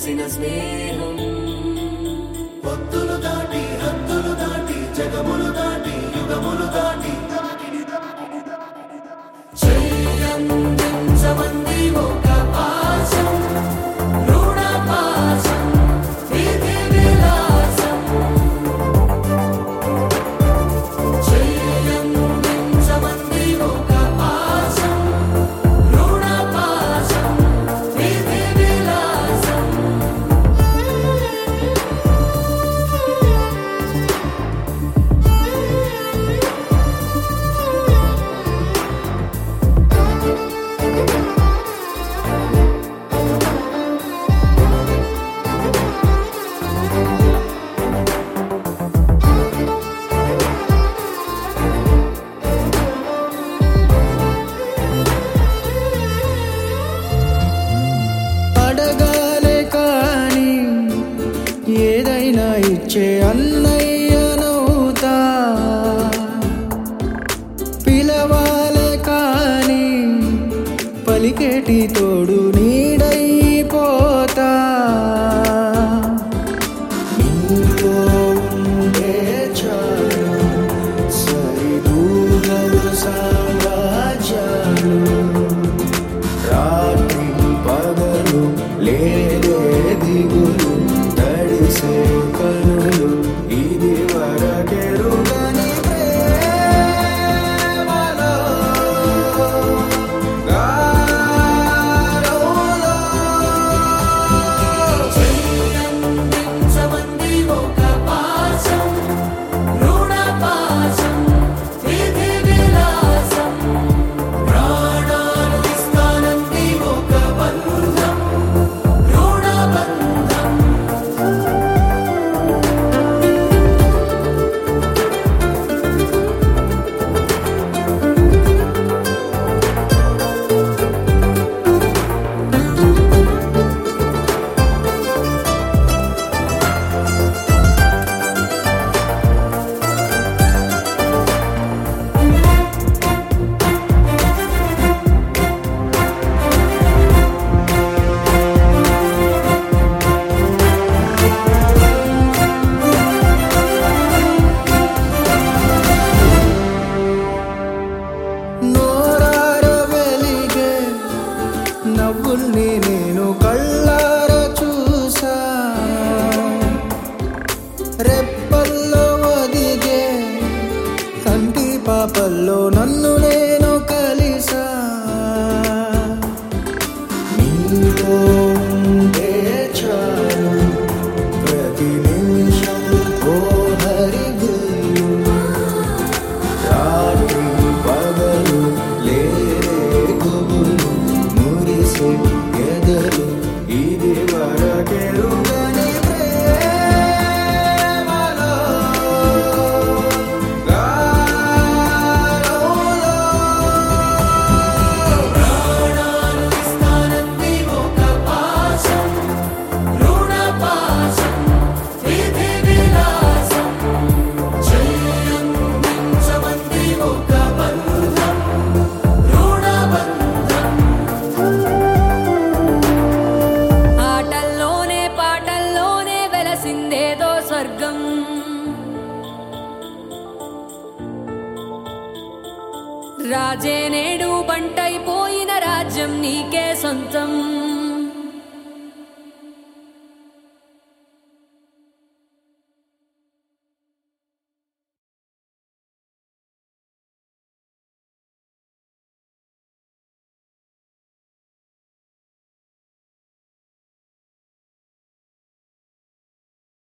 కలిసిన స్నేహం పొత్తులు దాటి హద్దులు దాటి జగములు దాటి యుగములు దాటి చెయ్యందించమంది ఒక పాశం రుణ పాశం విధి విలాసం చెయ్యందించమంది ఒక పాశం రుణ పాశం విధి విలాసం అడగాలే కాని ఏదైనా ఇచ్చే అన్నయ్యనవుతా పిలవాలే కాని పలికేటి తోడు నీడైపోతా నీతో ఉండే చాలు సరిదూగలు సామ్రాజ్యాలు రాత్రి పగలు లేదే దిగులు తడిసే కనులు ఇది వరకెరుగని ప్రేమలో గారోలో చెయ్యందించమంది ఒక పాశం రుణ పాశం విధి విలాసం ప్రాణాలు ఇస్తానంది ఒక బంధం రుణ బంధం నోరార వెలిగే నవ్వుల్ని నేను కళ్ళార చూసా రెప్పల్లో ఒదిగే కంటి పాపల్లో నన్ను నేను కలిసా నీతో ఉండే చాలు ప్రతి నిమిషం ఓ హరిగులు రాత్రి పగలు లేరే గుబులు మురిసే ఎదలు ఇది వరకెరుగని ప్రేమలో గారోలో ప్రాణాలు ఇస్తానంది ఒక పాశం రుణ పాశం విధి విలాసం చెయ్యందించమంది ఒక బంధం రుణ బంధం ఆటల్లోనే పాటల్లోనే వెలసిందేదో స్వర్గం రాజే నేడు బంటైపోయిన రాజ్యం నీకే సొంతం